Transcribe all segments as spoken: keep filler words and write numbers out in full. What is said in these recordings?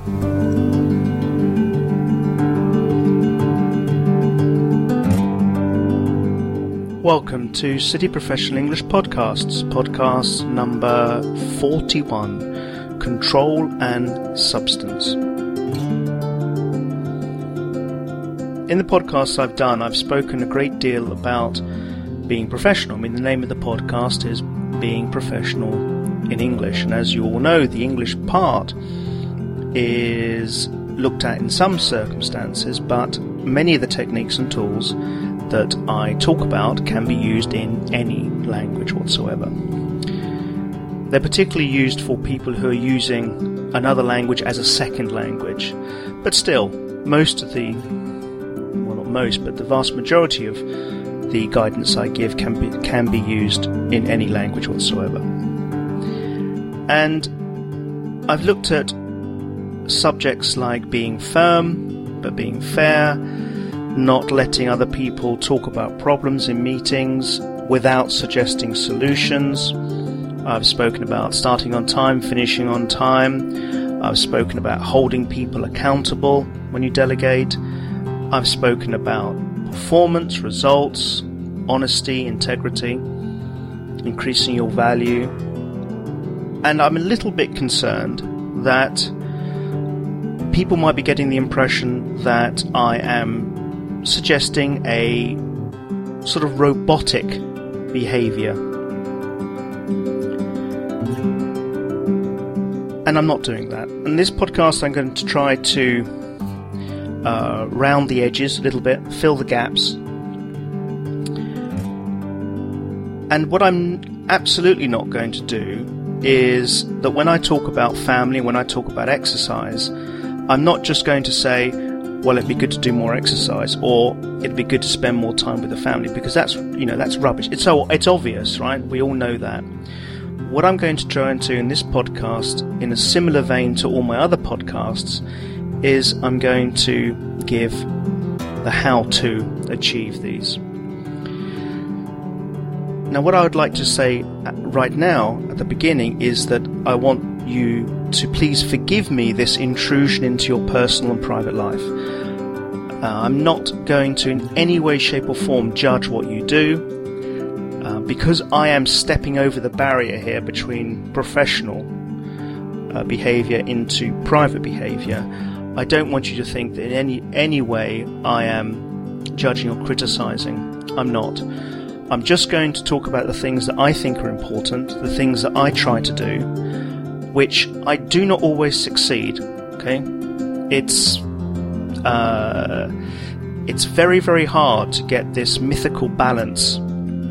Welcome to City Professional English Podcasts, podcast number forty-one, Control and Substance. In the podcasts I've done, I've spoken a great deal about being professional. I mean, the name of the podcast is Being Professional in English, and as you all know, the English part is looked at in some circumstances, but many of the techniques and tools that I talk about can be used in any language whatsoever. They're particularly used for people who are using another language as a second language, but still, most of the, well not most, but the vast majority of the guidance I give can be, can be used in any language whatsoever. And I've looked at subjects like being firm, but being fair, not letting other people talk about problems in meetings without suggesting solutions. I've spoken about starting on time, finishing on time. I've spoken about holding people accountable when you delegate. I've spoken about performance, results, honesty, integrity, increasing your value. And I'm a little bit concerned that people might be getting the impression that I am suggesting a sort of robotic behavior. And I'm not doing that. In this podcast, I'm going to try to uh, round the edges a little bit, fill the gaps. And what I'm absolutely not going to do is that when I talk about family, when I talk about exercise, I'm not just going to say, well, it'd be good to do more exercise, or it'd be good to spend more time with the family, because that's, you know, that's rubbish. It's so it's obvious, right? We all know that. What I'm going to try and do in this podcast, in a similar vein to all my other podcasts, is I'm going to give the how to achieve these. Now, what I would like to say right now at the beginning is that I want you to please forgive me this intrusion into your personal and private life. Uh, I'm not going to in any way, shape or form judge what you do. Uh, because I am stepping over the barrier here between professional uh, behavior into private behavior, I don't want you to think that in any, any way I am judging or criticizing. I'm not. I'm just going to talk about the things that I think are important, the things that I try to do, which I do not always succeed. Okay, it's uh, it's very very hard to get this mythical balance.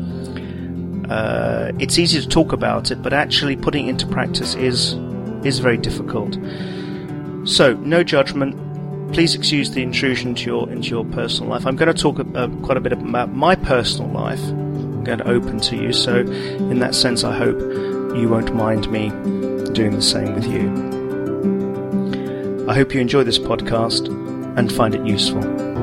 Uh, it's easy to talk about it, but actually putting it into practice is is very difficult. So, no judgment. Please excuse the intrusion into your into your personal life. I'm going to talk uh, quite a bit about my personal life. I'm going to open to you. So, in that sense, I hope you won't mind me doing the same with you. I hope you enjoy this podcast and find it useful.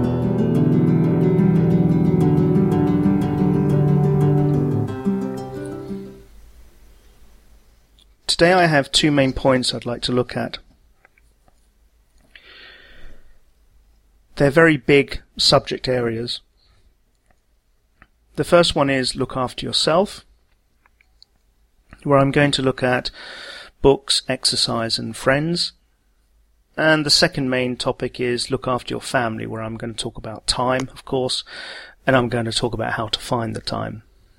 Today I have two main points I'd like to look at. They're very big subject areas. The first one is look after yourself, where I'm going to look at books, exercise and friends. And the second main topic is look after your family, where I'm going to talk about time, of course, and I'm going to talk about how to find the time.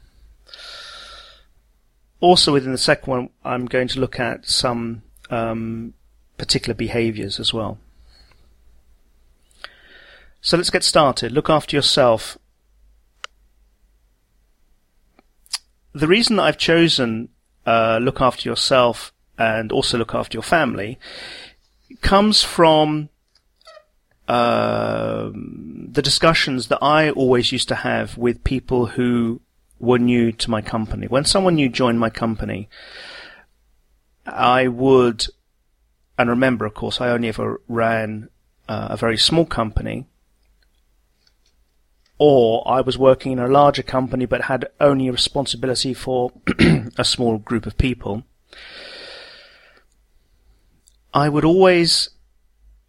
Also within the second one, I'm going to look at some um, particular behaviors as well. So let's get started. Look after yourself. The reason that I've chosen uh, look after yourself and also look after your family comes from uh, the discussions that I always used to have with people who were new to my company. When someone new joined my company, I would, and remember, of course, I only ever ran uh, a very small company, or I was working in a larger company but had only a responsibility for a small group of people. I would always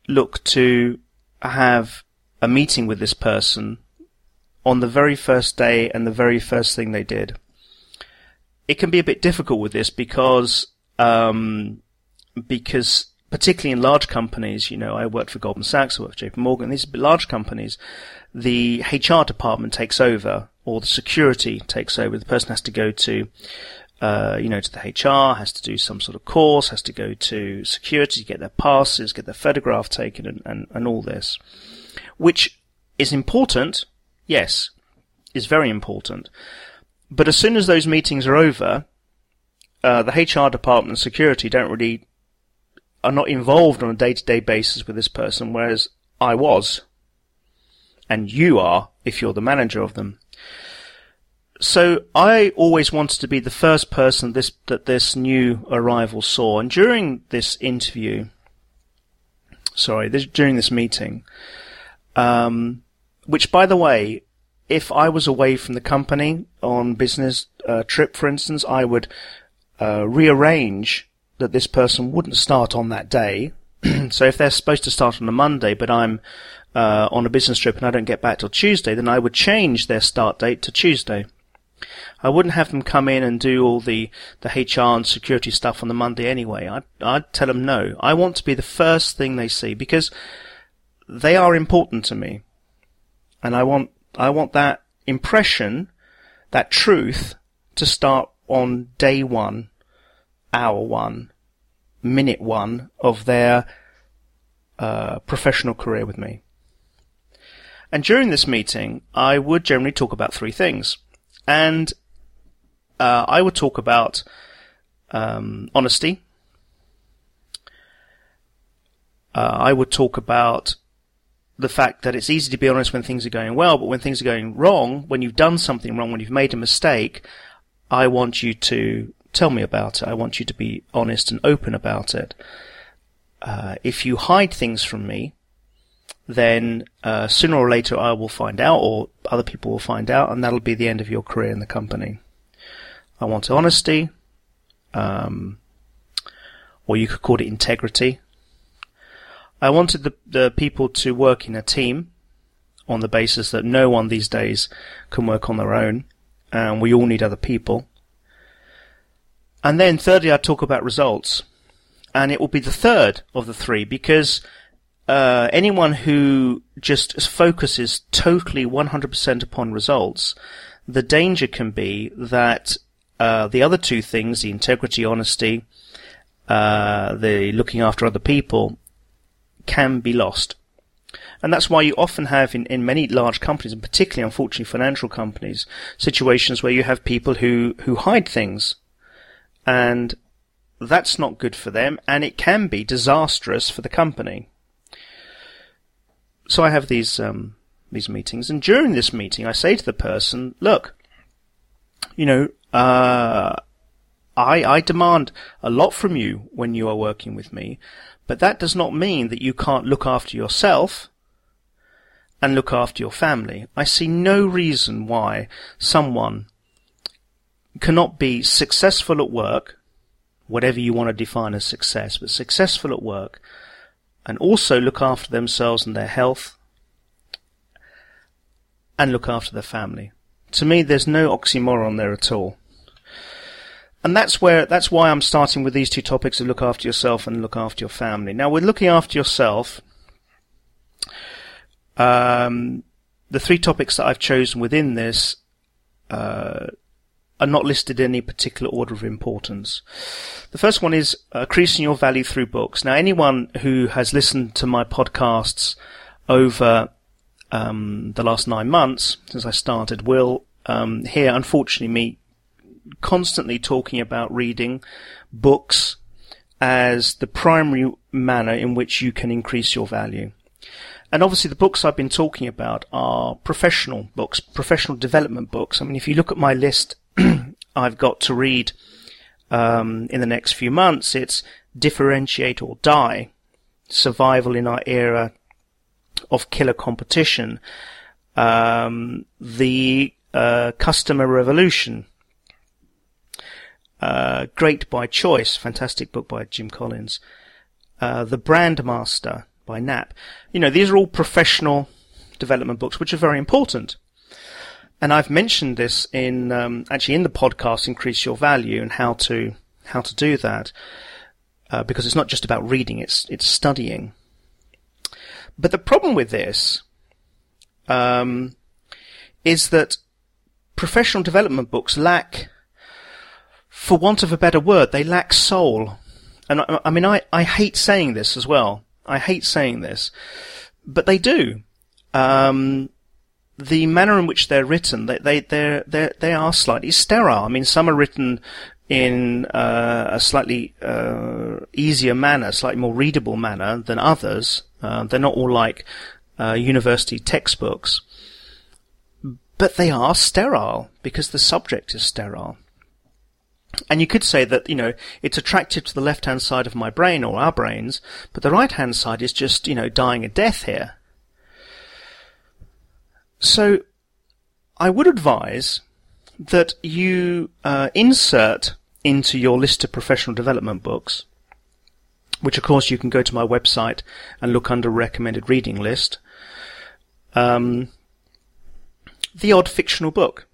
look to have a meeting with this person on the very first day and the very first thing they did. It can be a bit difficult with this because, um, because particularly in large companies, you know, I worked for Goldman Sachs, I worked for J P Morgan, these large companies, the H R department takes over, or the security takes over. The person has to go to, uh, you know, to the H R, has to do some sort of course, has to go to security, get their passes, get their photograph taken, and, and, and all this. Which is important, yes, is very important. But as soon as those meetings are over, uh, the H R department and security don't really, are not involved on a day-to-day basis with this person, whereas I was. And you are, if you're the manager of them. So I always wanted to be the first person this, that this new arrival saw. And during this interview, sorry, this, during this meeting, um, which, by the way, if I was away from the company on business uh, trip, for instance, I would uh, rearrange that this person wouldn't start on that day. So if they're supposed to start on a Monday, but I'm uh, on a business trip and I don't get back till Tuesday, then I would change their start date to Tuesday. I wouldn't have them come in and do all the, the H R and security stuff on the Monday anyway. I'd, I'd tell them no. I want to be the first thing they see because they are important to me. And I want, I want that impression, that truth, to start on day one, hour one, minute one of their uh, professional career with me. And during this meeting, I would generally talk about three things. And uh, I would talk about um, honesty. Uh, I would talk about the fact that it's easy to be honest when things are going well, but when things are going wrong, when you've done something wrong, when you've made a mistake, I want you to tell me about it. I want you to be honest and open about it. Uh, if you hide things from me, then uh, sooner or later I will find out, or other people will find out, and that'll be the end of your career in the company. I want honesty, um, or you could call it integrity. I wanted the, the people to work in a team on the basis that no one these days can work on their own, and we all need other people. And then thirdly, I talk about results. And it will be the third of the three because uh, anyone who just focuses totally one hundred percent upon results, the danger can be that uh, the other two things, the integrity, honesty, uh, the looking after other people, can be lost. And that's why you often have in, in many large companies, and particularly, unfortunately, financial companies, situations where you have people who, who hide things. And that's not good for them, and it can be disastrous for the company. So I have these um, these meetings, and during this meeting I say to the person, look, you know, uh, I, I demand a lot from you when you are working with me, but that does not mean that you can't look after yourself and look after your family. I see no reason why someone cannot be successful at work, whatever you want to define as success, but successful at work, and also look after themselves and their health, and look after their family. To me, there's no oxymoron there at all. And that's where, that's why I'm starting with these two topics of look after yourself and look after your family. Now, with looking after yourself, um, the three topics that I've chosen within this, uh, are not listed in any particular order of importance. The first one is uh, increasing your value through books. Now, anyone who has listened to my podcasts over um, the last nine months since I started will um, hear, unfortunately, me constantly talking about reading books as the primary manner in which you can increase your value. And obviously the books I've been talking about are professional books, professional development books. I mean, if you look at my list I've got to read um, in the next few months, it's Differentiate or Die, Survival in Our Era of Killer Competition, um, The uh, Customer Revolution, uh, Great by Choice, fantastic book by Jim Collins, uh, The Brand Master by Knapp. You know, these are all professional development books, which are very important. And I've mentioned this in, um, actually in the podcast, Increase Your Value, and how to, how to do that. Uh, because it's not just about reading, it's, it's studying. But the problem with this, um, is that professional development books lack, for want of a better word, they lack soul. And I, I mean, I, I hate saying this as well. I hate saying this, but they do. Um, the manner in which they're written, they, they, they're, they're, they are slightly sterile. I mean, some are written in, uh, a slightly, uh, easier manner, slightly more readable manner than others. Uh, they're not all like, uh, university textbooks, but they are sterile because the subject is sterile. And you could say that, you know, it's attractive to the left-hand side of my brain or our brains, but the right-hand side is just, you know, dying a death here. So I would advise that you uh, insert into your list of professional development books, which of course you can go to my website and look under recommended reading list, um, the odd fictional book.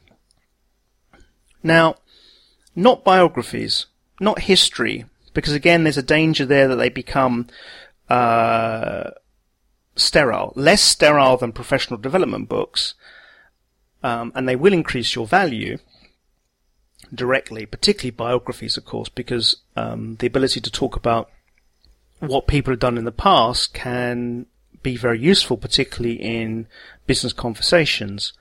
Now, not biographies, not history, because again there's a danger there that they become uh, sterile, less sterile than professional development books, um, and they will increase your value directly, particularly biographies, of course, because um, the ability to talk about what people have done in the past can be very useful, particularly in business conversations.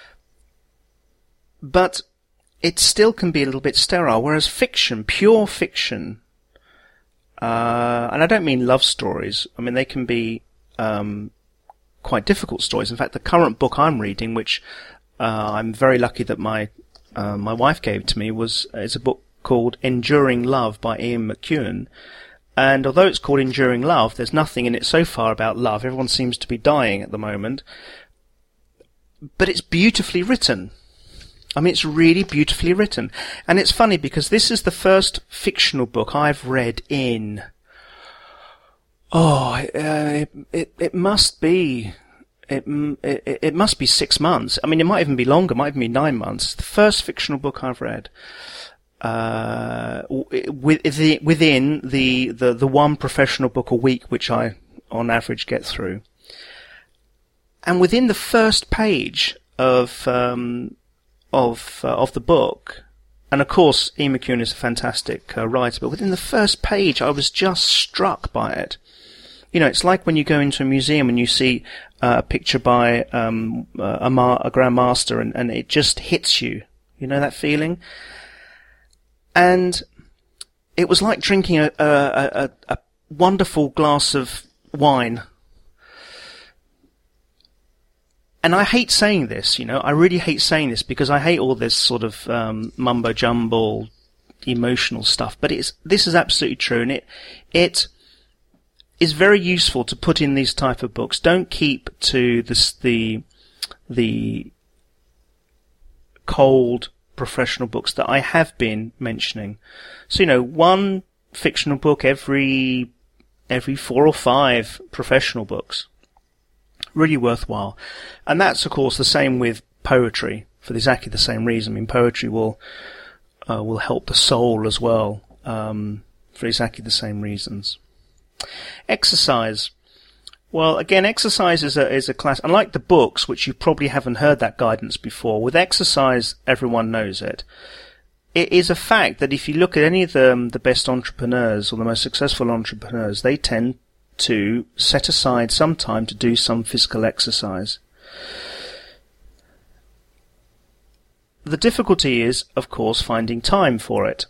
But it still can be a little bit sterile, whereas fiction, pure fiction, uh, and I don't mean love stories, I mean they can be um, quite difficult stories. In fact, the current book I'm reading, which uh, I'm very lucky that my uh, my wife gave to me, was is a book called Enduring Love by Ian McEwan. And although it's called Enduring Love, there's nothing in it so far about love. Everyone seems to be dying at the moment. But it's beautifully written. I mean, it's really beautifully written. And it's funny because this is the first fictional book I've read in, oh, uh, it, it, it must be, it, it, it must be six months. I mean, it might even be longer, it might even be nine months. It's the first fictional book I've read, uh, within the, the, the one professional book a week, which I, on average, get through. And within the first page of, um, of uh, of the book, and of course Ian McEwan is a fantastic uh, writer, but within the first page I was just struck by it. You know, it's like when you go into a museum and you see uh, a picture by um, a, ma- a Grand Master and, and it just hits you. You know that feeling? And it was like drinking a, a, a, a wonderful glass of wine. And I hate saying this, you know, I really hate saying this because I hate all this sort of um, mumbo-jumbo emotional stuff, but it's this is absolutely true, and it it is very useful to put in these type of books. Don't keep to this, the the cold professional books that I have been mentioning. So, you know, one fictional book every every four or five professional books. Really worthwhile. And that's, of course, the same with poetry, for exactly the same reason. I mean, poetry will uh, will help the soul as well, um, for exactly the same reasons. Exercise. Well, again, exercise is a, is a class. Unlike the books, which you probably haven't heard that guidance before, with exercise, everyone knows it. It is a fact that if you look at any of the, the best entrepreneurs or the most successful entrepreneurs, they tend to set aside some time to do some physical exercise. The difficulty is, of course, finding time for it.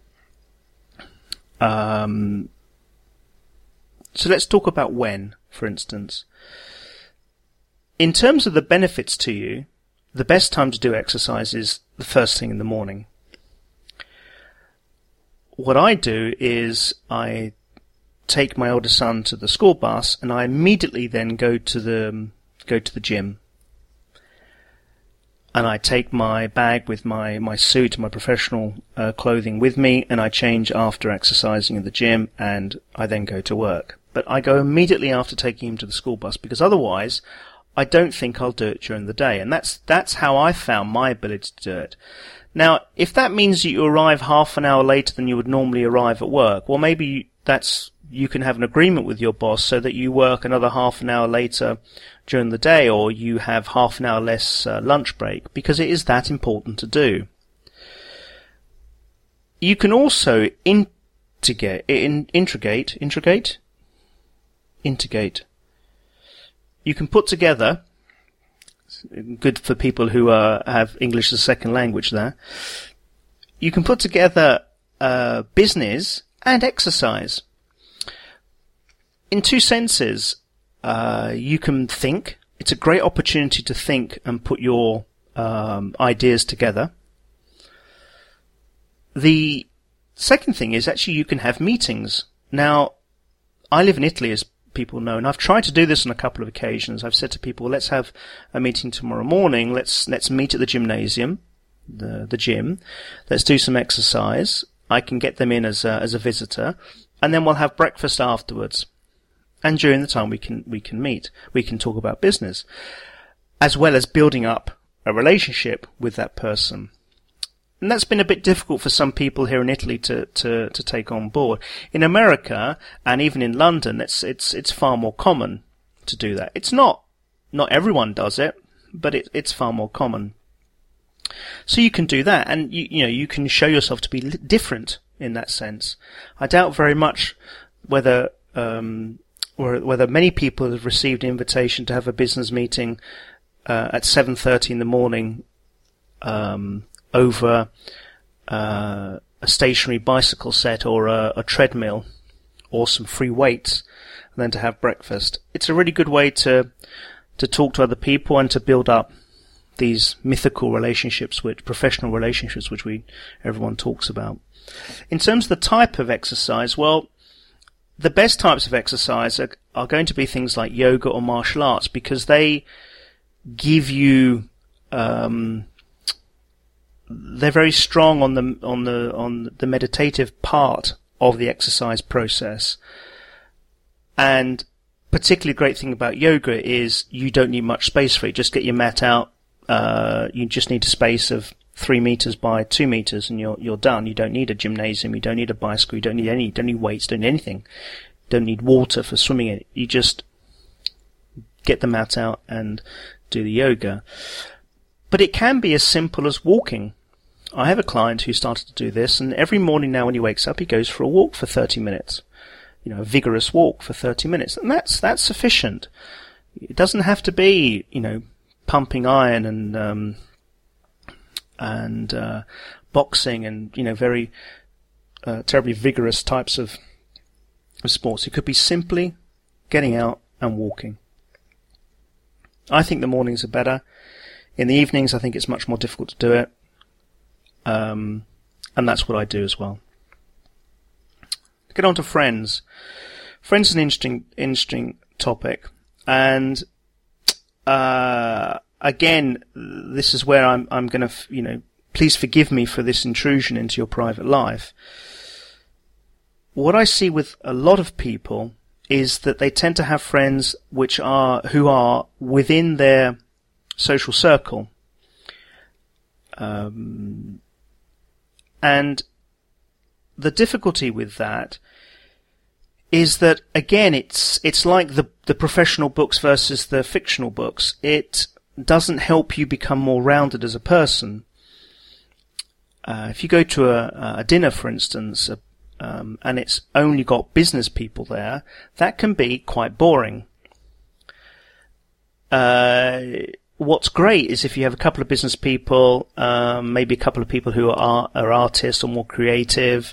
Um, so let's talk about when, for instance. In terms of the benefits to you, the best time to do exercise is the first thing in the morning. What I do is I take my older son to the school bus, and I immediately then go to the go to the gym. And I take my bag with my, my suit, my professional uh, clothing with me, and I change after exercising in the gym, and I then go to work. but I go immediately after taking him to the school bus, because otherwise I don't think I'll do it during the day. And that's that's how I found my ability to do it. Now, if that means that you arrive half an hour later than you would normally arrive at work, well, maybe that's you can have an agreement with your boss so that you work another half an hour later during the day, or you have half an hour less uh, lunch break, because it is that important to do. You can also integrate, in, integrate, integrate, integrate. You can put together, good for people who uh, have English as a second language there, you can put together uh, business and exercise. In two senses, uh, you can think. It's a great opportunity to think and put your um, ideas together. The second thing is actually you can have meetings. Now, I live in Italy, as people know, and I've tried to do this on a couple of occasions. I've said to people, let's have a meeting tomorrow morning. Let's let's meet at the gymnasium, the the gym. Let's do some exercise. I can get them in as a, as a visitor, and then we'll have breakfast afterwards. And during the time we can we can meet, we can talk about business, as well as building up a relationship with that person. And that's been a bit difficult for some people here in Italy to, to, to take on board. In America, and even in London, it's it's it's far more common to do that. It's not not everyone does it, but it, it's far more common. So you can do that, and you you know you can show yourself to be different in that sense. I doubt very much whether um, or whether many people have received an invitation to have a business meeting uh, at seven thirty in the morning um, over uh, a stationary bicycle set or a, a treadmill or some free weights, and then to have breakfast. It's a really good way to to talk to other people and to build up these mythical relationships, which professional relationships, which we everyone talks about. In terms of the type of exercise, well, the best types of exercise are, are going to be things like yoga or martial arts, because they give you, um, they're very strong on the on the on the meditative part of the exercise process. And particularly great thing about yoga is you don't need much space for it. Just get your mat out. Uh, you just need a space of three meters by two meters, and you're you're done. You don't need a gymnasium. You don't need a bicycle. You don't need any. You don't need weights. Don't need anything. You don't need water for swimming in it. You just get the mat out and do the yoga. But it can be as simple as walking. I have a client who started to do this, and every morning now when he wakes up, he goes for a walk for thirty minutes. You know, a vigorous walk for thirty minutes, and that's that's sufficient. It doesn't have to be, you know, pumping iron and um, and uh, boxing and, you know, very uh, terribly vigorous types of, of sports. It could be simply getting out and walking. I think the mornings are better. In the evenings, I think it's much more difficult to do it, um, and that's what I do as well. Get on to friends. Friends is an interesting, interesting topic, and uh, again, this is where I'm, I'm going to, you know, please forgive me for this intrusion into your private life. What I see with a lot of people is that they tend to have friends which are who are within their social circle, um, and the difficulty with that is that, again, it's it's like the the professional books versus the fictional books. It doesn't help you become more rounded as a person. Uh, if you go to a, a dinner, for instance, a, um, and it's only got business people there, that can be quite boring. Uh, what's great is if you have a couple of business people, um, maybe a couple of people who are are artists or more creative,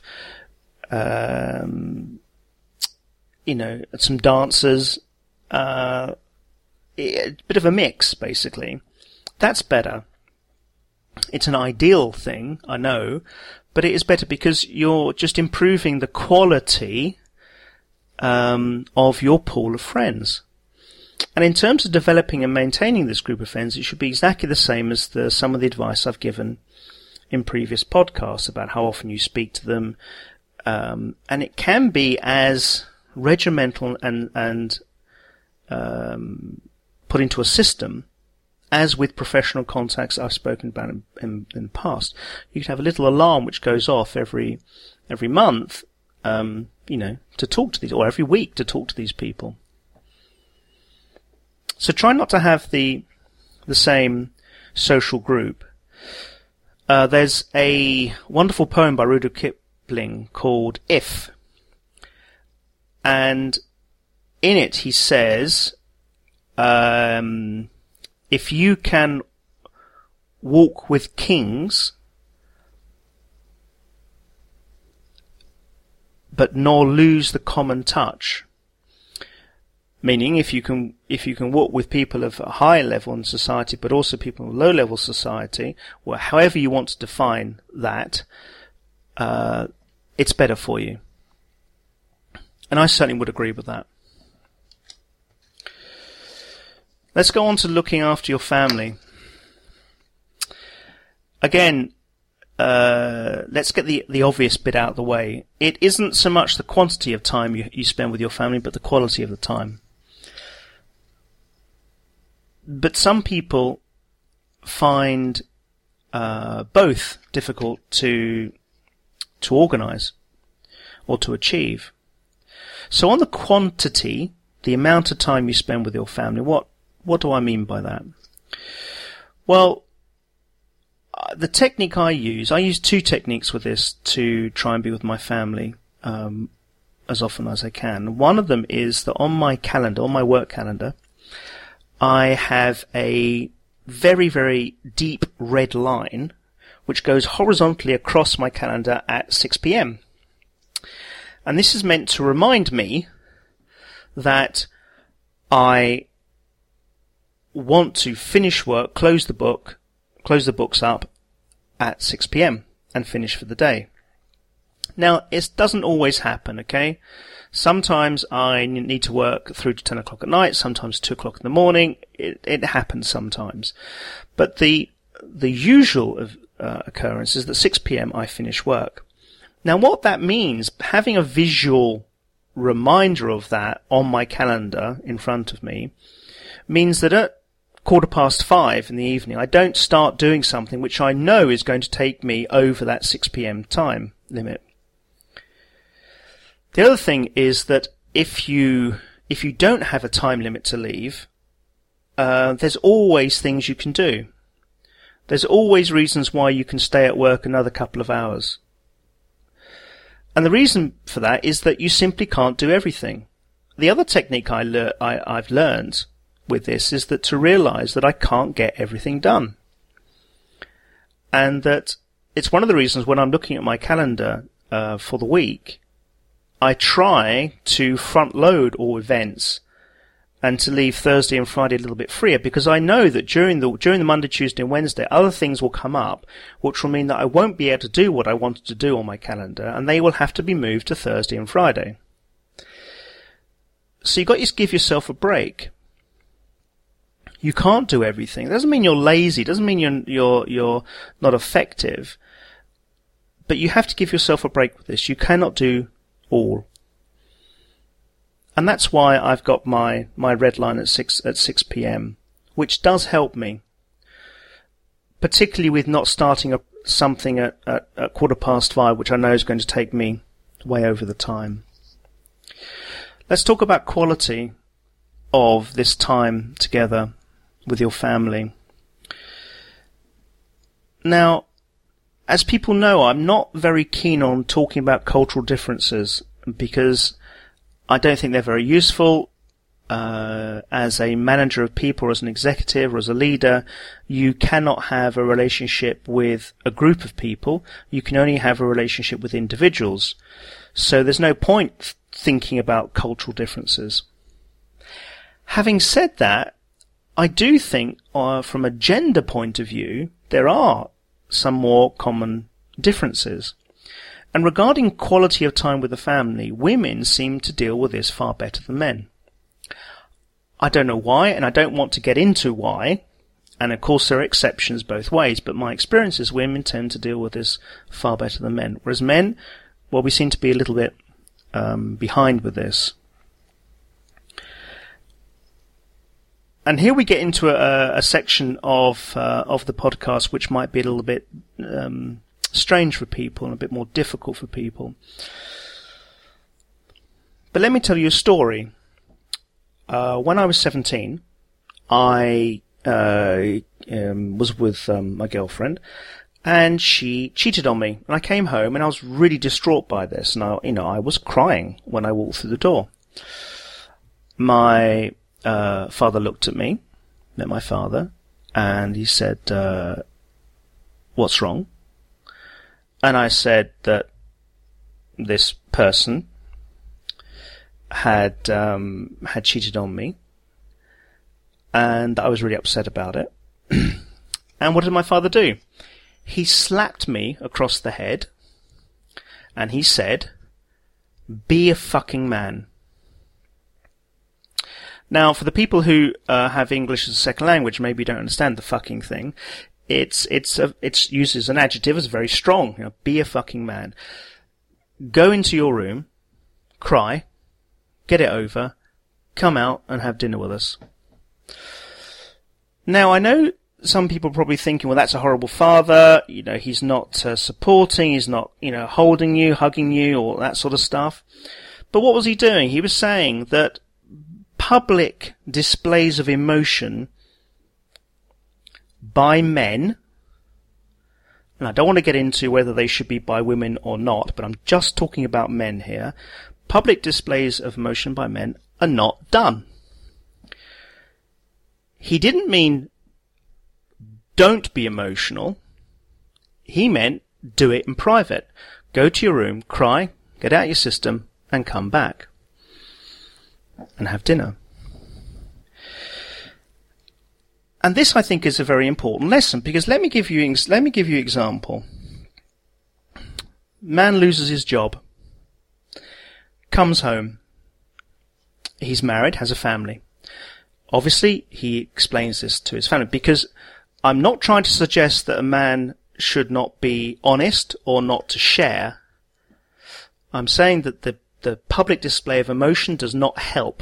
um, you know, some dancers, uh, a bit of a mix, basically. That's better. It's an ideal thing, I know, but it is better because you're just improving the quality um, of your pool of friends. And in terms of developing and maintaining this group of friends, it should be exactly the same as the, some of the advice I've given in previous podcasts about how often you speak to them. Um, and it can be as regimental and and um, put into a system, as with professional contacts I've spoken about in, in, in the past. You could have a little alarm which goes off every every month, um, you know, to talk to these, or every week to talk to these people. So try not to have the the same social group. Uh, there's a wonderful poem by Rudyard Kipling called If. And in it he says, um, if you can walk with kings, but nor lose the common touch, meaning if you can if you can walk with people of a high level in society, but also people in low level society, or however you want to define that, uh, it's better for you. And I certainly would agree with that. Let's go on to looking after your family. Again, uh, let's get the, the obvious bit out of the way. It isn't so much the quantity of time you, you spend with your family, but the quality of the time. But some people find uh, both difficult to to organize or to achieve. So on the quantity, the amount of time you spend with your family, what what do I mean by that? Well, the technique I use, I use two techniques with this to try and be with my family um, as often as I can. One of them is that on my calendar, on my work calendar, I have a very, very deep red line which goes horizontally across my calendar at six p.m. And this is meant to remind me that I want to finish work, close the book, close the books up at six p.m. and finish for the day. Now, it doesn't always happen, okay? Sometimes I need to work through to ten o'clock at night, sometimes two o'clock in the morning. It, it happens sometimes. But the the usual of, uh, occurrence is that six p.m. I finish work. Now, what that means, having a visual reminder of that on my calendar in front of me, means that at quarter past five in the evening, I don't start doing something which I know is going to take me over that six p.m. time limit. The other thing is that if you if you don't have a time limit to leave, uh, there's always things you can do. There's always reasons why you can stay at work another couple of hours. And the reason for that is that you simply can't do everything. The other technique I lear- I, I've learned with this is that to realize that I can't get everything done. And that it's one of the reasons when I'm looking at my calendar uh, for the week, I try to front load all events and to leave Thursday and Friday a little bit freer, because I know that during the during the Monday, Tuesday and Wednesday, other things will come up which will mean that I won't be able to do what I wanted to do on my calendar, and they will have to be moved to Thursday and Friday. So you've got to give yourself a break. You can't do everything. It doesn't mean you're lazy. It doesn't mean you're you're you're not effective. But you have to give yourself a break with this. You cannot do all. And that's why I've got my, my red line at six at six p.m., which does help me, particularly with not starting a, something at, at, at quarter past five, which I know is going to take me way over the time. Let's talk about quality of this time together with your family. Now, as people know, I'm not very keen on talking about cultural differences because I don't think they're very useful. Uh, as a manager of people, or as an executive, or as a leader, you cannot have a relationship with a group of people. You can only have a relationship with individuals. So there's no point thinking about cultural differences. Having said that, I do think, uh, from a gender point of view, there are some more common differences. And regarding quality of time with the family, women seem to deal with this far better than men. I don't know why, and I don't want to get into why, and of course there are exceptions both ways, but my experience is women tend to deal with this far better than men. Whereas men, well, we seem to be a little bit um, behind with this. and here we get into a, a section of uh, of the podcast which might be a little bit um, strange for people and a bit more difficult for people. But let me tell you a story. Uh, when I was seventeen, I uh, um, was with um, my girlfriend, and she cheated on me. And I came home, and I was really distraught by this. And I, you know, I was crying when I walked through the door. My uh, father looked at me, met my father, and he said, uh, "What's wrong?" And I said that this person had um, had cheated on me, and I was really upset about it. And what did my father do? He slapped me across the head, and he said, "Be a fucking man." Now, for the people who uh, have English as a second language, maybe don't understand the fucking thing. It's it's a, it's used as an adjective, it's very strong. You know, be a fucking man. Go into your room, cry, get it over, come out and have dinner with us. Now, I know some people are probably thinking, well, that's a horrible father. You know, he's not uh, supporting, he's not, you know, holding you, hugging you, or that sort of stuff. But what was he doing? He was saying that public displays of emotion by men, and I don't want to get into whether they should be by women or not, but I'm just talking about men here. Public displays of emotion by men are not done. He didn't mean don't be emotional. He meant do it in private. Go to your room, cry, get out your system, and come back. And have dinner. And this, I think, is a very important lesson, because let me give you let me give you an example. Man loses his job, comes home. He's married, has a family. Obviously, he explains this to his family, because I'm not trying to suggest that a man should not be honest or not to share. I'm saying that the the public display of emotion does not help.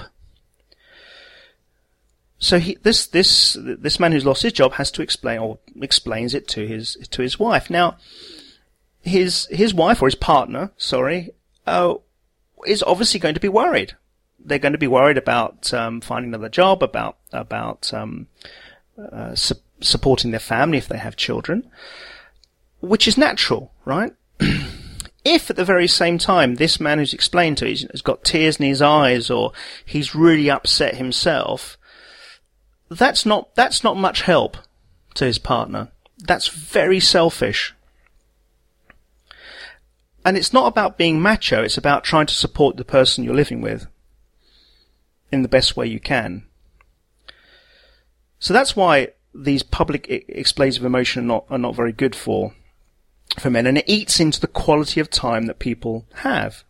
So he, this this this man who's lost his job has to explain, or explains it to his to his wife. Now, his his wife or his partner, sorry, uh, is obviously going to be worried. They're going to be worried about um, finding another job, about about um, uh, su- supporting their family if they have children, which is natural, right? If at the very same time this man who's explained to you has got tears in his eyes, or he's really upset himself, that's not that's not much help to his partner. That's very selfish. And it's not about being macho, it's about trying to support the person you're living with in the best way you can. So that's why these public displays of emotion are not, are not very good for for men, and it eats into the quality of time that people have.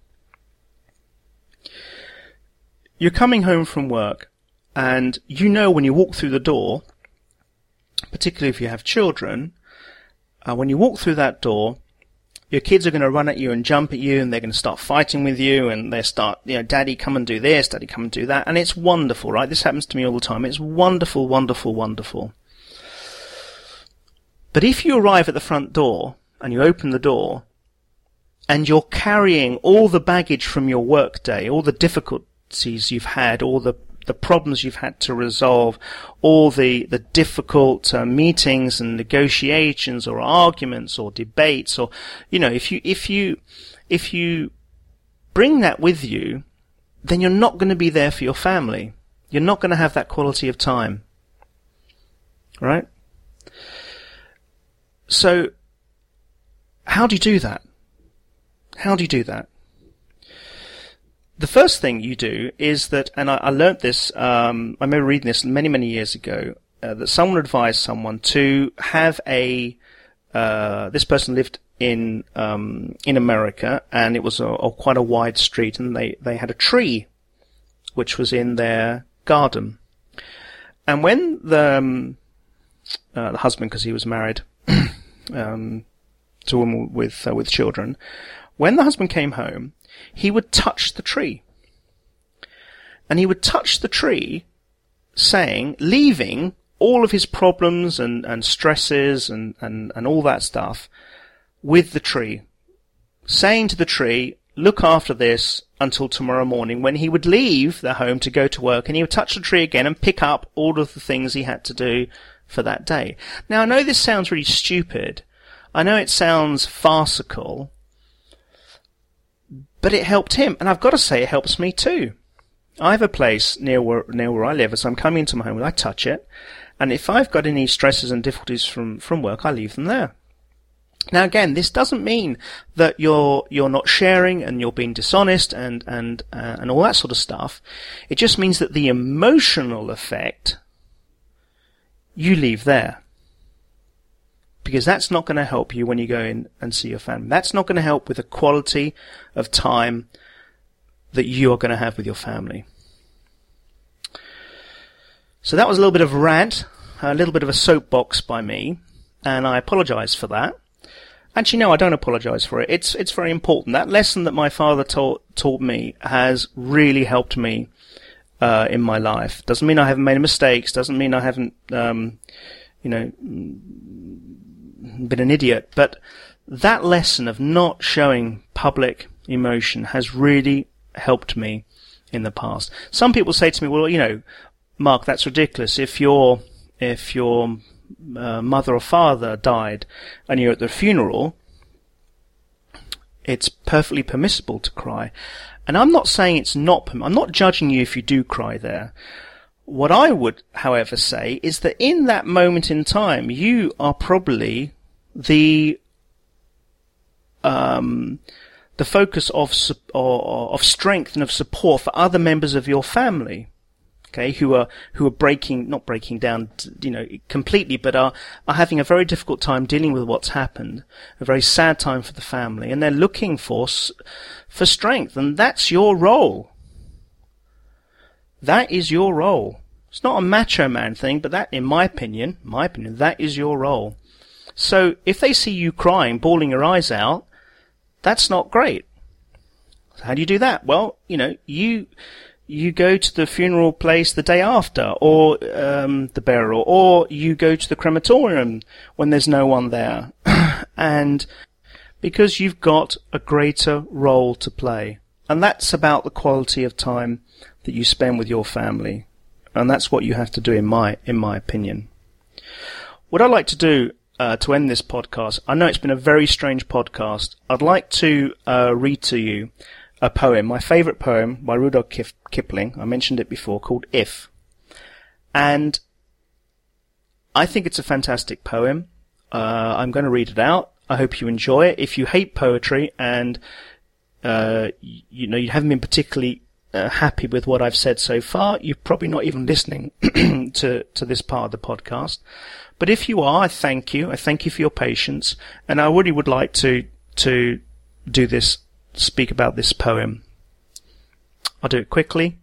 You're coming home from work, and you know when you walk through the door, particularly if you have children, uh, when you walk through that door, your kids are going to run at you and jump at you, and they're going to start fighting with you, and they start, you know, Daddy, come and do this, Daddy, come and do that, and it's wonderful, right? This happens to me all the time. It's wonderful, wonderful, wonderful. But if you arrive at the front door, and you open the door, and you're carrying all the baggage from your work day, all the difficulties you've had, all the, the problems you've had to resolve, all the, the difficult uh, meetings and negotiations or arguments or debates, or, you know, if you, if you, if you bring that with you, then you're not going to be there for your family. You're not going to have that quality of time. Right? So, how do you do that? How do you do that? The first thing you do is that, and I, I learnt this, um, I remember reading this many, many years ago, uh, that someone advised someone to have a, uh, this person lived in, um, in America, and it was a, a quite a wide street, and they, they had a tree, which was in their garden. And when the, um, uh, the husband, because he was married, um, to a woman with uh, with children, when the husband came home, he would touch the tree. And he would touch the tree saying, leaving all of his problems and, and stresses and, and, and all that stuff with the tree, saying to the tree, look after this until tomorrow morning, when he would leave the home to go to work, and he would touch the tree again and pick up all of the things he had to do for that day. Now, I know this sounds really stupid. I know it sounds farcical, but it helped him, and I've got to say it helps me too. I have a place near where, near where I live, as I'm coming into my home, I touch it, and if I've got any stresses and difficulties from, from work, I leave them there. Now again, this doesn't mean that you're you're not sharing and you're being dishonest and and uh, and all that sort of stuff. It just means that the emotional effect you leave there, because that's not going to help you when you go in and see your family. That's not going to help with the quality of time that you are going to have with your family. So that was a little bit of a rant, a little bit of a soapbox by me, and I apologize for that. Actually, no, I don't apologize for it. It's it's very important. That lesson that my father taught taught me has really helped me uh, in my life. Doesn't mean I haven't made mistakes. Doesn't mean I haven't, um, you know, been an idiot. But that lesson of not showing public emotion has really helped me in the past. Some people say to me, "Well, you know, Mark, that's ridiculous. If you're if you're Uh, mother or father died and you're at the funeral, it's perfectly permissible to cry." And I'm not saying it's not, I'm not judging you if you do cry there. What I would, however, say is that in that moment in time, you are probably the um, the focus of of strength and of support for other members of your family. Okay, who are who are breaking, not breaking down, you know, completely, but are are having a very difficult time dealing with what's happened, a very sad time for the family, and they're looking for for strength, and that's your role. That is your role. It's not a macho man thing, but that, in my opinion, my opinion, that is your role. So if they see you crying, bawling your eyes out, that's not great. So how do you do that? Well, you know, you. You go to the funeral place the day after, or um, the burial, or you go to the crematorium when there's no one there. And because you've got a greater role to play. And that's about the quality of time that you spend with your family. And that's what you have to do, in my in my opinion. What I'd like to do uh, to end this podcast, I know it's been a very strange podcast. I'd like to uh, read to you a poem, my favourite poem by Rudyard Kipling. I mentioned it before, called If. And I think it's a fantastic poem. Uh, I'm going to read it out. I hope you enjoy it. If you hate poetry and uh, you know you haven't been particularly uh, happy with what I've said so far, you're probably not even listening to to this part of the podcast. But if you are, I thank you. I thank you for your patience, and I really would like to to do this. Speak about this poem. I'll do it quickly.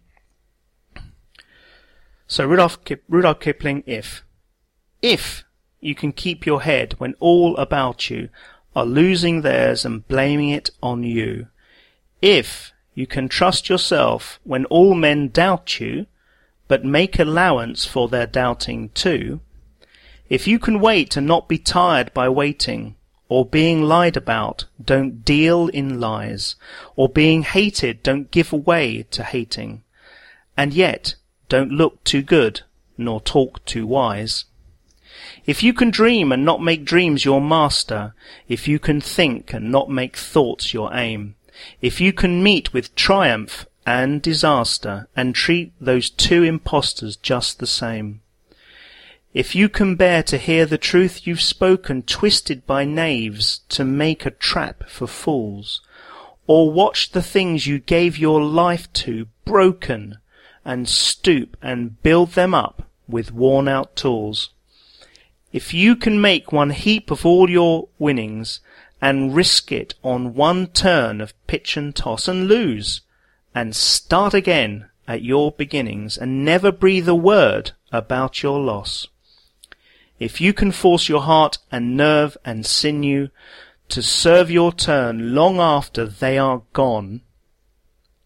So Rudolph Kip- Rudyard Kipling, If. If you can keep your head when all about you are losing theirs and blaming it on you. If you can trust yourself when all men doubt you, but make allowance for their doubting too. If you can wait and not be tired by waiting, or being lied about, don't deal in lies, or being hated, don't give way to hating, and yet don't look too good, nor talk too wise. If you can dream and not make dreams your master, if you can think and not make thoughts your aim, if you can meet with triumph and disaster, and treat those two impostors just the same, if you can bear to hear the truth you've spoken twisted by knaves to make a trap for fools, or watch the things you gave your life to broken, and stoop and build them up with worn-out tools, if you can make one heap of all your winnings, and risk it on one turn of pitch and toss, and lose, and start again at your beginnings, and never breathe a word about your loss, if you can force your heart and nerve and sinew to serve your turn long after they are gone,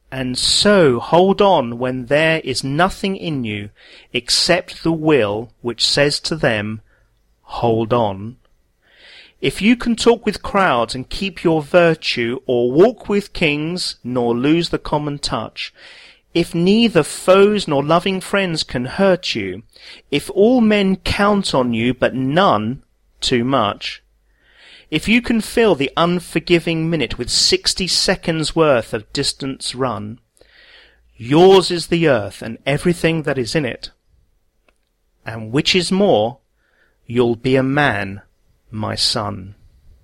And so hold on when there is nothing in you except the will which says to them, hold on. If you can talk with crowds and keep your virtue, or walk with kings, nor lose the common touch, if neither foes nor loving friends can hurt you, if all men count on you but none too much, if you can fill the unforgiving minute with sixty seconds worth of distance run, yours is the earth and everything that is in it. And which is more, you'll be a man, my son.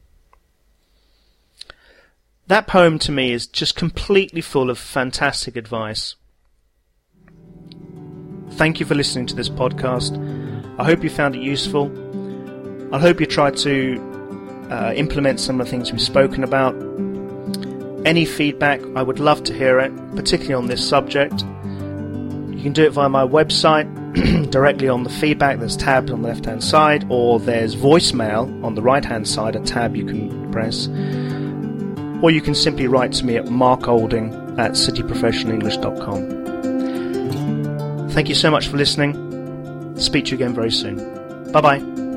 That poem to me is just completely full of fantastic advice. Thank you for listening to this podcast. I hope you found it useful. I hope you try to Uh, implement some of the things we've spoken about. Any feedback, I would love to hear it, particularly on this subject. You can do it via my website, directly on the feedback. There's tabs on the left hand side, or there's voicemail on the right hand side, a tab you can press. Or you can simply write to me at markolding at city professional english dot com. Thank you so much for listening. Speak to you again very soon. Bye bye.